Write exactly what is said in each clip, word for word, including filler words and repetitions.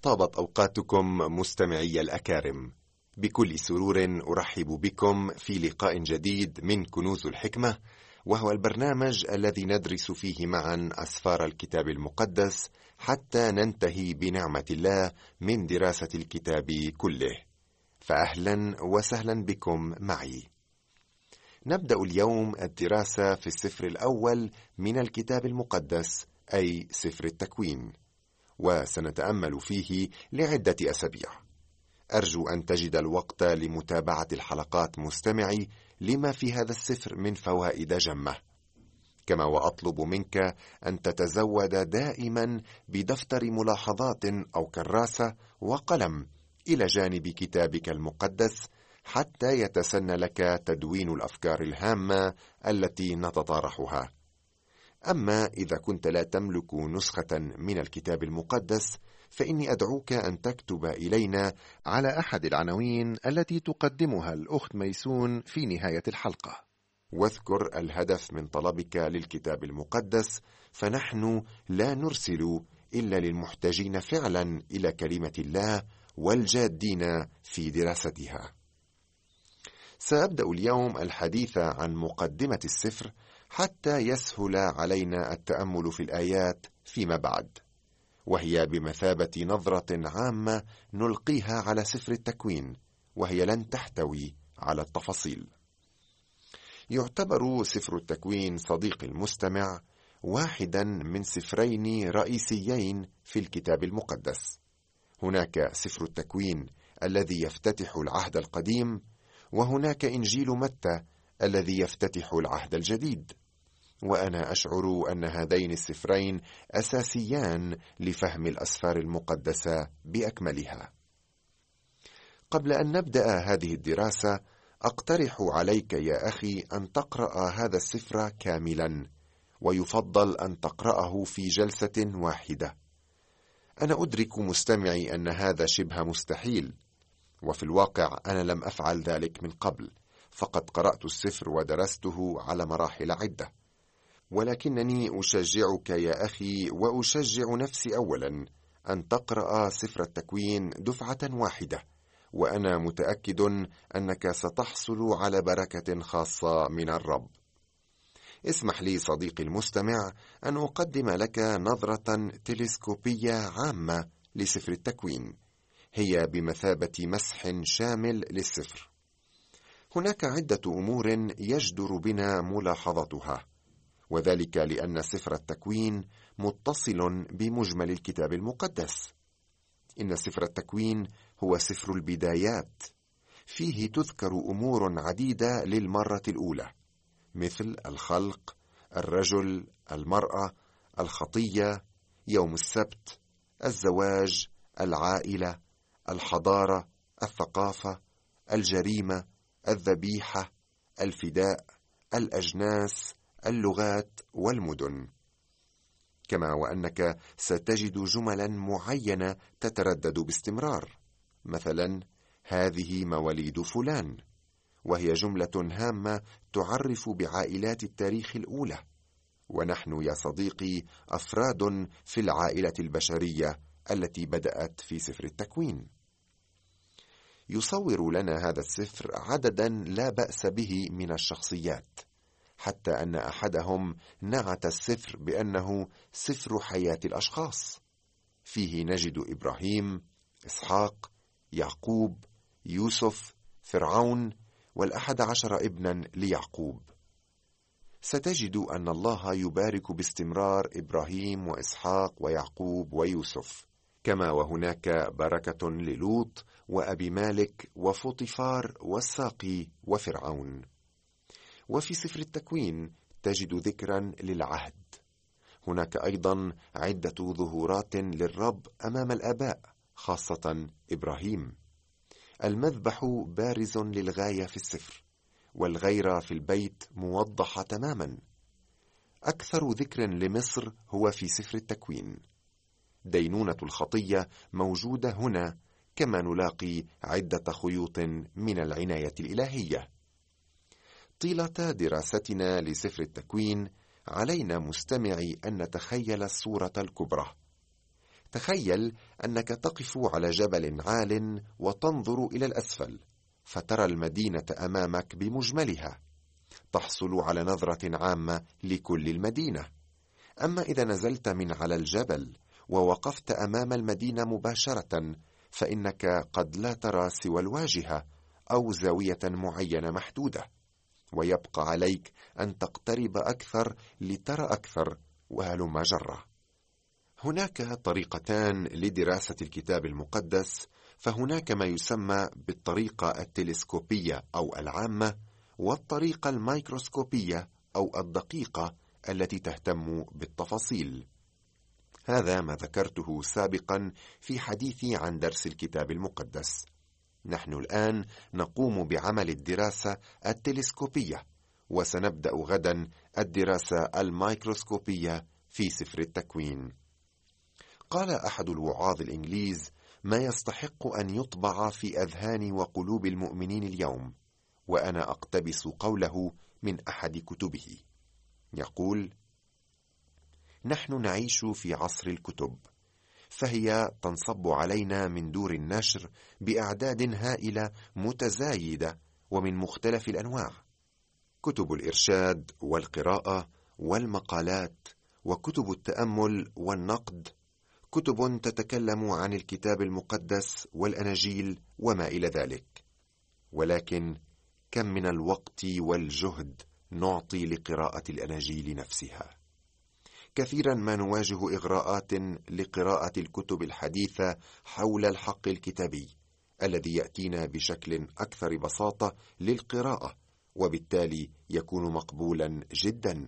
طابت أوقاتكم مستمعي الأكارم. بكل سرور أرحب بكم في لقاء جديد من كنوز الحكمة، وهو البرنامج الذي ندرس فيه معا أسفار الكتاب المقدس حتى ننتهي بنعمة الله من دراسة الكتاب كله. فأهلا وسهلا بكم معي. نبدأ اليوم الدراسة في السفر الأول من الكتاب المقدس، أي سفر التكوين، وسنتأمل فيه لعدة أسابيع. أرجو أن تجد الوقت لمتابعة الحلقات مستمعي لما في هذا السفر من فوائد جمة، كما وأطلب منك أن تتزود دائما بدفتر ملاحظات أو كراسة وقلم إلى جانب كتابك المقدس، حتى يتسنى لك تدوين الأفكار الهامة التي نتطارحها. أما إذا كنت لا تملك نسخة من الكتاب المقدس، فإني أدعوك أن تكتب إلينا على أحد العناوين التي تقدمها الأخت ميسون في نهاية الحلقة، واذكر الهدف من طلبك للكتاب المقدس، فنحن لا نرسل إلا للمحتاجين فعلا إلى كلمة الله والجادين في دراستها. سأبدأ اليوم الحديث عن مقدمة السفر حتى يسهل علينا التأمل في الآيات فيما بعد، وهي بمثابة نظرة عامة نلقيها على سفر التكوين، وهي لن تحتوي على التفاصيل. يعتبر سفر التكوين صديقي المستمع واحدا من سفرين رئيسيين في الكتاب المقدس. هناك سفر التكوين الذي يفتتح العهد القديم، وهناك إنجيل متى الذي يفتتح العهد الجديد، وأنا أشعر أن هذين السفرين أساسيان لفهم الأسفار المقدسة بأكملها. قبل أن نبدأ هذه الدراسة، أقترح عليك يا أخي أن تقرأ هذا السفر كاملا، ويفضل أن تقرأه في جلسة واحدة. أنا أدرك مستمعي أن هذا شبه مستحيل، وفي الواقع أنا لم أفعل ذلك من قبل، فقد قرأت السفر ودرسته على مراحل عدة. ولكنني أشجعك يا أخي وأشجع نفسي أولا أن تقرأ سفر التكوين دفعة واحدة، وأنا متأكد أنك ستحصل على بركة خاصة من الرب. اسمح لي صديقي المستمع أن أقدم لك نظرة تلسكوبية عامة لسفر التكوين، هي بمثابة مسح شامل للسفر. هناك عدة أمور يجدر بنا ملاحظتها، وذلك لأن سفر التكوين متصل بمجمل الكتاب المقدس. إن سفر التكوين هو سفر البدايات، فيه تذكر أمور عديدة للمرة الأولى، مثل الخلق، الرجل، المرأة، الخطية، يوم السبت، الزواج، العائلة، الحضارة، الثقافة، الجريمة، الذبيحة، الفداء، الأجناس، اللغات والمدن. كما وأنك ستجد جملا معينة تتردد باستمرار، مثلا هذه مواليد فلان، وهي جملة هامة تعرف بعائلات التاريخ الأولى، ونحن يا صديقي أفراد في العائلة البشرية التي بدأت في سفر التكوين. يصور لنا هذا السفر عددا لا بأس به من الشخصيات، حتى أن أحدهم نعت السفر بأنه سفر حياة الأشخاص. فيه نجد إبراهيم، إسحاق، يعقوب، يوسف، فرعون، والأحد عشر ابنا ليعقوب. ستجد أن الله يبارك باستمرار إبراهيم وإسحاق ويعقوب ويوسف، كما وهناك بركة للوط وأبي مالك وفوطيفار والساقي وفرعون. وفي سفر التكوين تجد ذكرا للعهد. هناك أيضا عدة ظهورات للرب أمام الآباء، خاصة إبراهيم. المذبح بارز للغاية في السفر، والغيرة في البيت موضحة تماما. أكثر ذكر لمصر هو في سفر التكوين. دينونة الخطية موجودة هنا، كما نلاقي عدة خيوط من العناية الإلهية. طيلة دراستنا لسفر التكوين علينا مستمعي أن نتخيل الصورة الكبرى. تخيل أنك تقف على جبل عال وتنظر إلى الأسفل، فترى المدينة أمامك بمجملها، تحصل على نظرة عامة لكل المدينة. أما إذا نزلت من على الجبل ووقفت أمام المدينة مباشرة، فإنك قد لا ترى سوى الواجهة أو زاوية معينة محدودة، ويبقى عليك أن تقترب أكثر لترى أكثر، وهلم جرة. هناك طريقتان لدراسة الكتاب المقدس، فهناك ما يسمى بالطريقة التلسكوبية أو العامة، والطريقة الميكروسكوبية أو الدقيقة التي تهتم بالتفاصيل. هذا ما ذكرته سابقا في حديثي عن درس الكتاب المقدس. نحن الآن نقوم بعمل الدراسة التلسكوبية، وسنبدأ غدا الدراسة الميكروسكوبية في سفر التكوين. قال أحد الوعاظ الإنجليز: ما يستحق أن يطبع في أذهان وقلوب المؤمنين اليوم، وأنا أقتبس قوله من أحد كتبه. يقول: نحن نعيش في عصر الكتب، فهي تنصب علينا من دور النشر بأعداد هائلة متزايدة ومن مختلف الأنواع: كتب الإرشاد والقراءة والمقالات، وكتب التأمل والنقد، كتب تتكلم عن الكتاب المقدس والأناجيل وما إلى ذلك. ولكن كم من الوقت والجهد نعطي لقراءة الأناجيل نفسها؟ كثيرا ما نواجه إغراءات لقراءة الكتب الحديثة حول الحق الكتابي الذي يأتينا بشكل أكثر بساطة للقراءة، وبالتالي يكون مقبولا جدا.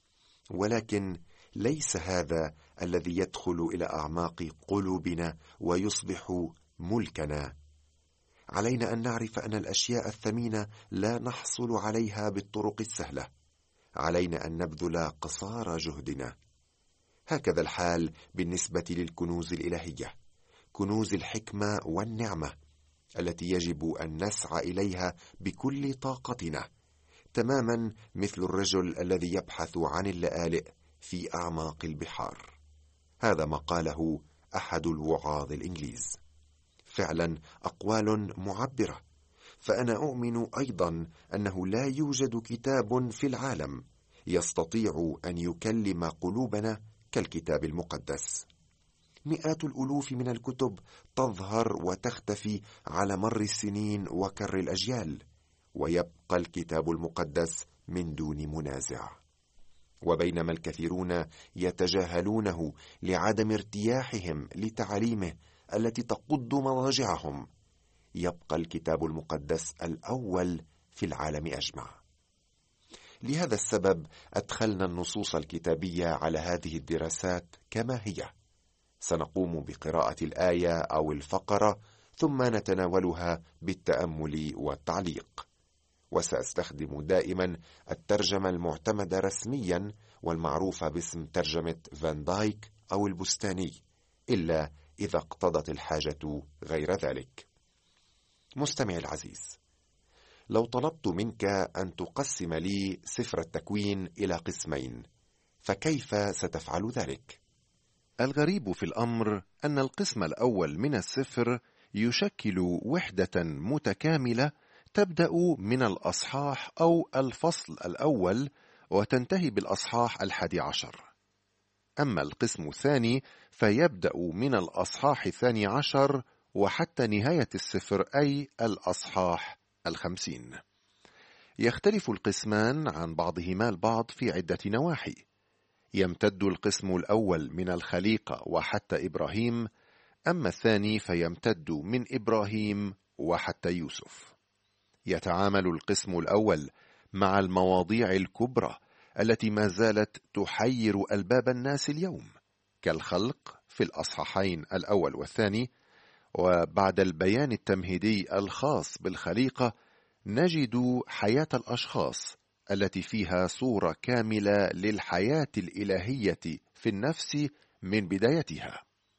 ولكن ليس هذا الذي يدخل إلى أعماق قلوبنا ويصبح ملكنا. علينا أن نعرف أن الأشياء الثمينة لا نحصل عليها بالطرق السهلة. علينا أن نبذل قصارى جهدنا. هكذا الحال بالنسبة للكنوز الإلهية، كنوز الحكمة والنعمة التي يجب أن نسعى إليها بكل طاقتنا، تماما مثل الرجل الذي يبحث عن اللآلئ في أعماق البحار. هذا ما قاله أحد الوعاظ الإنجليز. فعلا أقوال معبرة. فأنا أؤمن أيضا أنه لا يوجد كتاب في العالم يستطيع أن يكلم قلوبنا كالكتاب المقدس. مئات الألوف من الكتب تظهر وتختفي على مر السنين وكر الأجيال، ويبقى الكتاب المقدس من دون منازع. وبينما الكثيرون يتجاهلونه لعدم ارتياحهم لتعاليمه التي تقض مضاجعهم، يبقى الكتاب المقدس الأول في العالم أجمع. لهذا السبب أدخلنا النصوص الكتابية على هذه الدراسات كما هي. سنقوم بقراءة الآية أو الفقرة، ثم نتناولها بالتأمل والتعليق. وسأستخدم دائما الترجمة المعتمدة رسميا والمعروفة باسم ترجمة فان دايك أو البستاني، إلا إذا اقتضت الحاجة غير ذلك. مستمعي العزيز، لو طلبت منك أن تقسم لي سفر التكوين إلى قسمين، فكيف ستفعل ذلك؟ الغريب في الأمر أن القسم الأول من السفر يشكل وحدة متكاملة تبدأ من الأصحاح أو الفصل الأول وتنتهي بالأصحاح الحادي عشر. أما القسم الثاني فيبدأ من الأصحاح الثاني عشر وحتى نهاية السفر، أي الأصحاح الخمسين. يختلف القسمان عن بعضهما البعض في عدة نواحي. يمتد القسم الأول من الخليقة وحتى إبراهيم، أما الثاني فيمتد من إبراهيم وحتى يوسف. يتعامل القسم الأول مع المواضيع الكبرى التي ما زالت تحير ألباب الناس اليوم، كالخلق في الأصحاحين الأول والثاني. وبعد البيان التمهيدي الخاص بالخليقة نجد حياة الأشخاص التي فيها صورة كاملة للحياة الإلهية في النفس من بدايتها.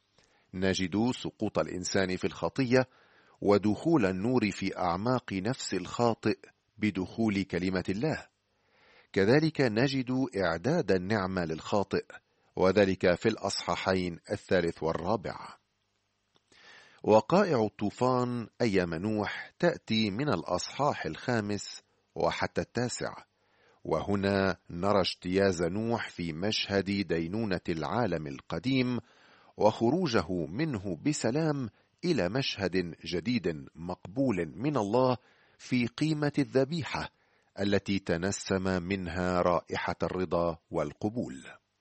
نجد سقوط الإنسان في الخطية ودخول النور في أعماق نفس الخاطئ بدخول كلمة الله. كذلك نجد إعداد النعمة للخاطئ وذلك في الأصحاحين الثالث والرابع. وقائع الطوفان أيام نوح تأتي من الأصحاح الخامس وحتى التاسع، وهنا نرى اجتياز نوح في مشهد دينونة العالم القديم وخروجه منه بسلام إلى مشهد جديد مقبول من الله في قيمة الذبيحة التي تنسم منها رائحة الرضا والقبول.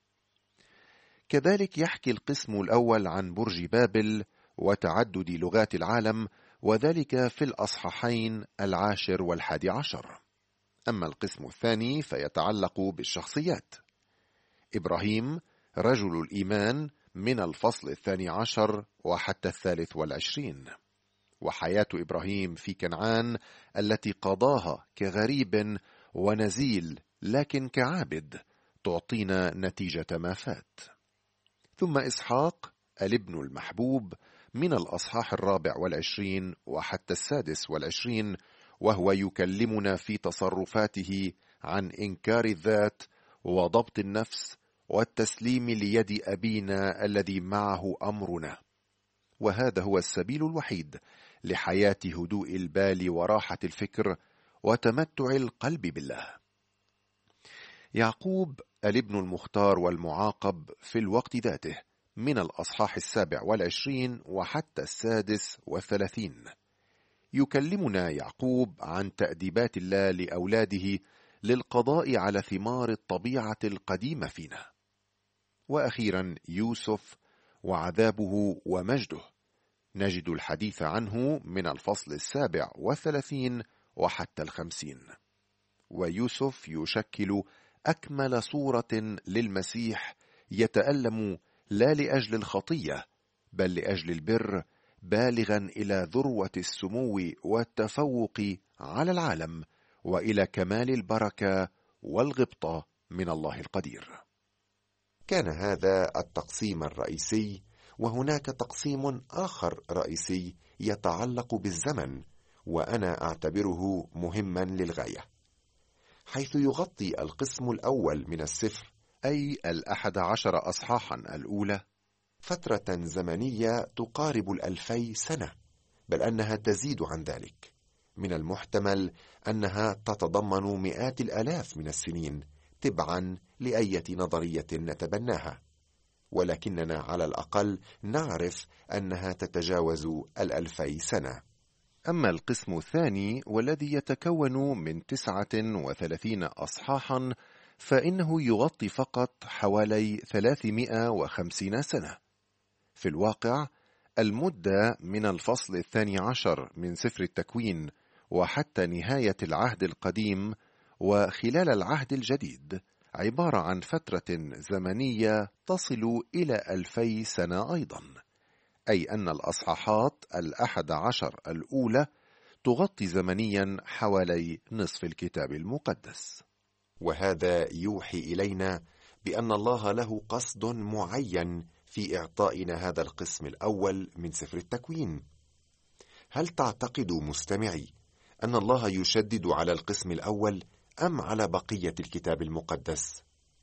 كذلك يحكي القسم الأول عن برج بابل وتعدد لغات العالم، وذلك في الأصحاحين العاشر والحادي عشر. أما القسم الثاني فيتعلق بالشخصيات. إبراهيم رجل الإيمان من الفصل الثاني عشر وحتى الثالث والعشرين، وحياة إبراهيم في كنعان التي قضاها كغريب ونزيل لكن كعابد تعطينا نتيجة ما فات. ثم إسحاق الابن المحبوب من الأصحاح الرابع والعشرين وحتى السادس والعشرين، وهو يكلمنا في تصرفاته عن إنكار الذات وضبط النفس والتسليم ليد أبينا الذي معه أمرنا، وهذا هو السبيل الوحيد لحياة هدوء البال وراحة الفكر وتمتع القلب بالله. يعقوب الابن المختار والمعاقب في الوقت ذاته من الأصحاح السابع والعشرين وحتى السادس والثلاثين، يكلمنا يعقوب عن تأديبات الله لأولاده للقضاء على ثمار الطبيعة القديمة فينا. وأخيرا يوسف وعذابه ومجده، نجد الحديث عنه من الفصل السابع والثلاثين وحتى الخمسين. ويوسف يشكل أكمل صورة للمسيح يتألم لا لأجل الخطية بل لأجل البر، بالغا إلى ذروة السمو والتفوق على العالم وإلى كمال البركة والغبطة من الله القدير. كان هذا التقسيم الرئيسي، وهناك تقسيم آخر رئيسي يتعلق بالزمن، وأنا أعتبره مهما للغاية، حيث يغطي القسم الأول من السفر أي الأحد عشر أصحاحا الأولى فترة زمنية تقارب الألفي سنة، بل أنها تزيد عن ذلك. من المحتمل أنها تتضمن مئات الآلاف من السنين تبعا لأية نظرية نتبناها، ولكننا على الأقل نعرف أنها تتجاوز الألفي سنة. أما القسم الثاني والذي يتكون من تسعة وثلاثين أصحاحا فإنه يغطي فقط حوالي ثلاثمائة وخمسين سنة. في الواقع المدة من الفصل الثاني عشر من سفر التكوين وحتى نهاية العهد القديم وخلال العهد الجديد عبارة عن فترة زمنية تصل إلى ألفي سنة أيضا، أي أن الأصحاحات الأحد عشر الأولى تغطي زمنيا حوالي نصف الكتاب المقدس. وهذا يوحي إلينا بأن الله له قصد معين في إعطائنا هذا القسم الأول من سفر التكوين. هل تعتقد مستمعي أن الله يشدد على القسم الأول أم على بقية الكتاب المقدس؟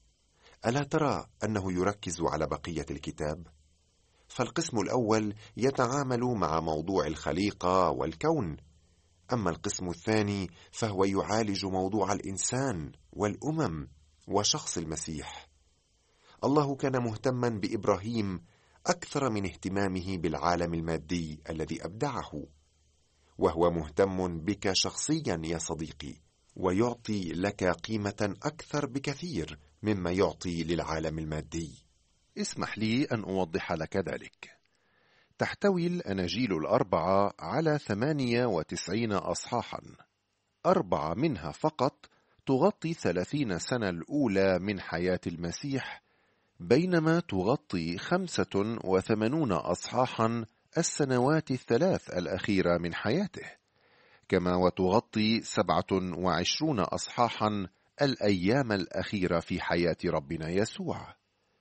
ألا ترى أنه يركز على بقية الكتاب؟ فالقسم الأول يتعامل مع موضوع الخليقة والكون، أما القسم الثاني فهو يعالج موضوع الإنسان والأمم وشخص المسيح. الله كان مهتما بإبراهيم أكثر من اهتمامه بالعالم المادي الذي أبدعه، وهو مهتم بك شخصيا يا صديقي، ويعطي لك قيمة أكثر بكثير مما يعطي للعالم المادي. اسمح لي أن أوضح لك ذلك. تحتوي الأناجيل الأربعة على ثمانية وتسعين أصحاحا، أربعة منها فقط تغطي ثلاثين سنة الأولى من حياة المسيح، بينما تغطي خمسة وثمانون أصحاحا السنوات الثلاث الأخيرة من حياته، كما وتغطي سبعة وعشرون أصحاحا الأيام الأخيرة في حياة ربنا يسوع.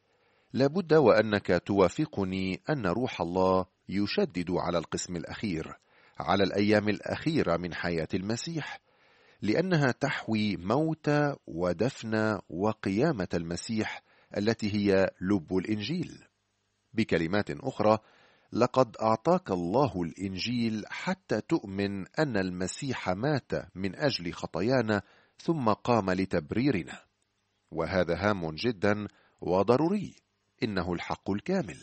لابد وأنك توافقني أن روح الله يشدد على القسم الأخير، على الأيام الأخيرة من حياة المسيح، لأنها تحوي موت ودفن وقيامة المسيح التي هي لب الإنجيل. بكلمات أخرى، لقد أعطاك الله الإنجيل حتى تؤمن أن المسيح مات من أجل خطايانا ثم قام لتبريرنا، وهذا هام جدا وضروري، إنه الحق الكامل.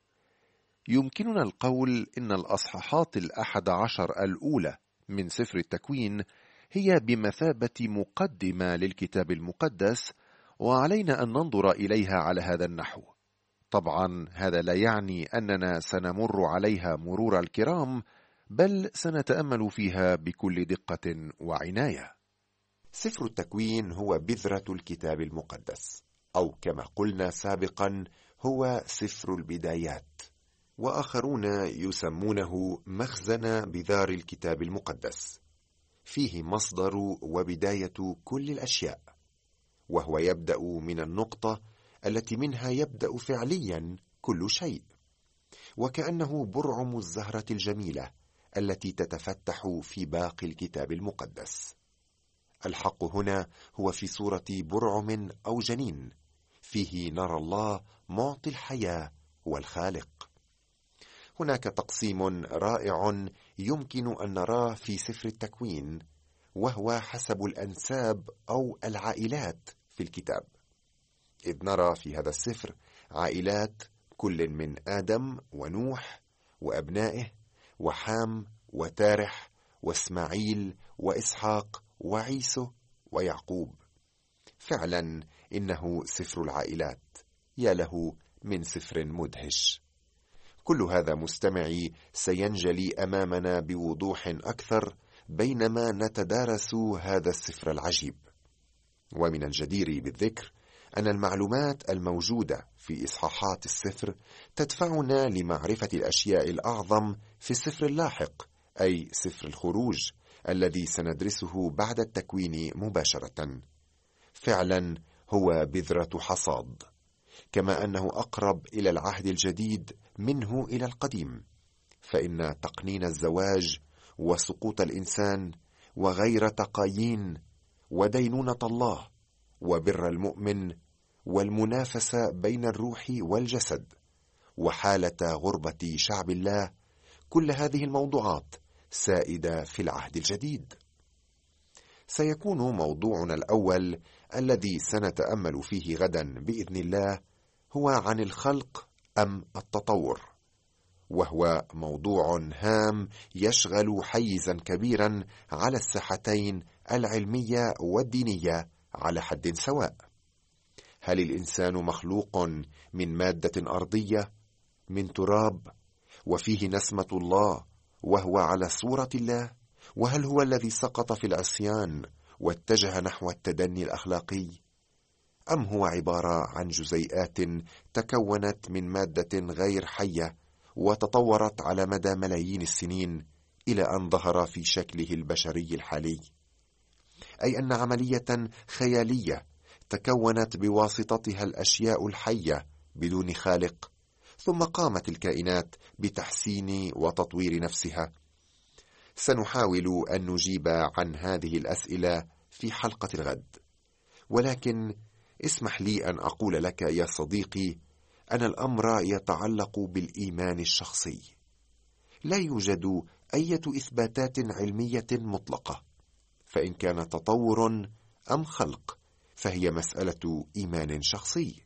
يمكننا القول إن الأصحاحات الأحد عشر الأولى من سفر التكوين هي بمثابة مقدمة للكتاب المقدس، وعلينا أن ننظر إليها على هذا النحو. طبعا هذا لا يعني أننا سنمر عليها مرور الكرام، بل سنتأمل فيها بكل دقة وعناية. سفر التكوين هو بذرة الكتاب المقدس، أو كما قلنا سابقا هو سفر البدايات، وآخرون يسمونه مخزن بذار الكتاب المقدس. فيه مصدر وبداية كل الأشياء، وهو يبدأ من النقطة التي منها يبدأ فعليا كل شيء، وكأنه برعم الزهرة الجميلة التي تتفتح في باقي الكتاب المقدس. الحق هنا هو في صورة برعم أو جنين، فيه نرى الله معطي الحياة والخالق. هناك تقسيم رائع يمكن أن نراه في سفر التكوين، وهو حسب الأنساب أو العائلات في الكتاب، إذ نرى في هذا السفر عائلات كل من آدم ونوح وأبنائه وحام وتارح وإسماعيل وإسحاق وعيسو ويعقوب. فعلا إنه سفر العائلات، يا له من سفر مدهش. كل هذا مستمعي سينجلي أمامنا بوضوح أكثر بينما نتدارس هذا السفر العجيب. ومن الجدير بالذكر أن المعلومات الموجودة في إصحاحات السفر تدفعنا لمعرفة الأشياء الأعظم في السفر اللاحق، أي سفر الخروج الذي سندرسه بعد التكوين مباشرة. فعلا هو بذرة حصاد، كما أنه أقرب إلى العهد الجديد منه إلى القديم، فإن تقنين الزواج وسقوط الإنسان وغير تقايين ودينونة الله وبر المؤمن والمنافسة بين الروح والجسد وحالة غربة شعب الله، كل هذه الموضوعات سائدة في العهد الجديد. سيكون موضوعنا الأول الذي سنتأمل فيه غدا بإذن الله هو عن الخلق أم التطور، وهو موضوع هام يشغل حيزا كبيرا على الساحتين العلمية والدينية على حد سواء. هل الإنسان مخلوق من مادة أرضية من تراب وفيه نسمة الله وهو على صورة الله؟ وهل هو الذي سقط في العصيان واتجه نحو التدني الأخلاقي؟ أم هو عبارة عن جزيئات تكونت من مادة غير حية وتطورت على مدى ملايين السنين إلى أن ظهر في شكله البشري الحالي؟ أي أن عملية خيالية تكونت بواسطتها الأشياء الحية بدون خالق، ثم قامت الكائنات بتحسين وتطوير نفسها. سنحاول أن نجيب عن هذه الأسئلة في حلقة الغد، ولكن اسمح لي أن أقول لك يا صديقي أن الأمر يتعلق بالإيمان الشخصي. لا يوجد أي إثباتات علمية مطلقة، فإن كان تطور أم خلق فهي مسألة إيمان شخصي.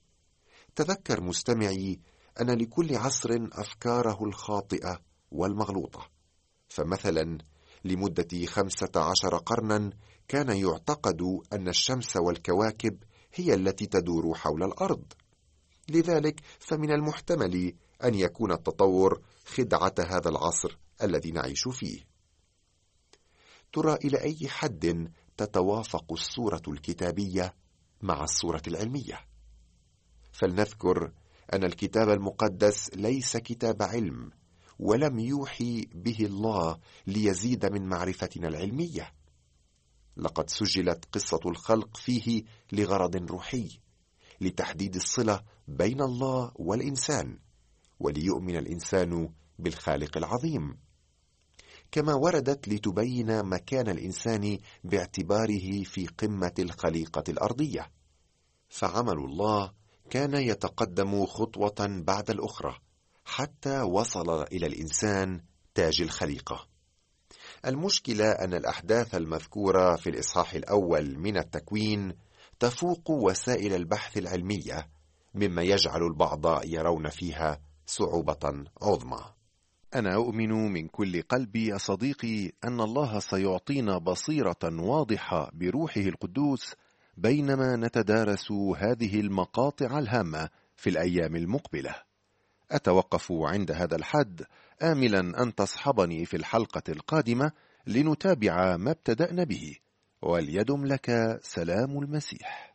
تذكر مستمعي أن لكل عصر أفكاره الخاطئة والمغلوطة، فمثلا لمدة خمسة عشر قرنا كان يعتقد أن الشمس والكواكب هي التي تدور حول الأرض، لذلك فمن المحتمل أن يكون التطور خدعة هذا العصر الذي نعيش فيه. ترى إلى أي حد تتوافق الصورة الكتابية مع الصورة العلمية؟ فلنذكر أن الكتاب المقدس ليس كتاب علم، ولم يوحي به الله ليزيد من معرفتنا العلمية. لقد سجلت قصة الخلق فيه لغرض روحي، لتحديد الصلة بين الله والإنسان، وليؤمن الإنسان بالخالق العظيم، كما وردت لتبين مكان الإنسان باعتباره في قمة الخليقة الأرضية. فعمل الله كان يتقدم خطوة بعد الأخرى حتى وصل إلى الإنسان تاج الخليقة. المشكلة أن الأحداث المذكورة في الإصحاح الأول من التكوين تفوق وسائل البحث العلمية، مما يجعل البعض يرون فيها صعوبة عظمى. أنا أؤمن من كل قلبي يا صديقي أن الله سيعطينا بصيرة واضحة بروحه القدوس بينما نتدارس هذه المقاطع الهامة في الأيام المقبلة. أتوقف عند هذا الحد، آملا أن تصحبني في الحلقة القادمة لنتابع ما ابتدأنا به، وليدم لك سلام المسيح.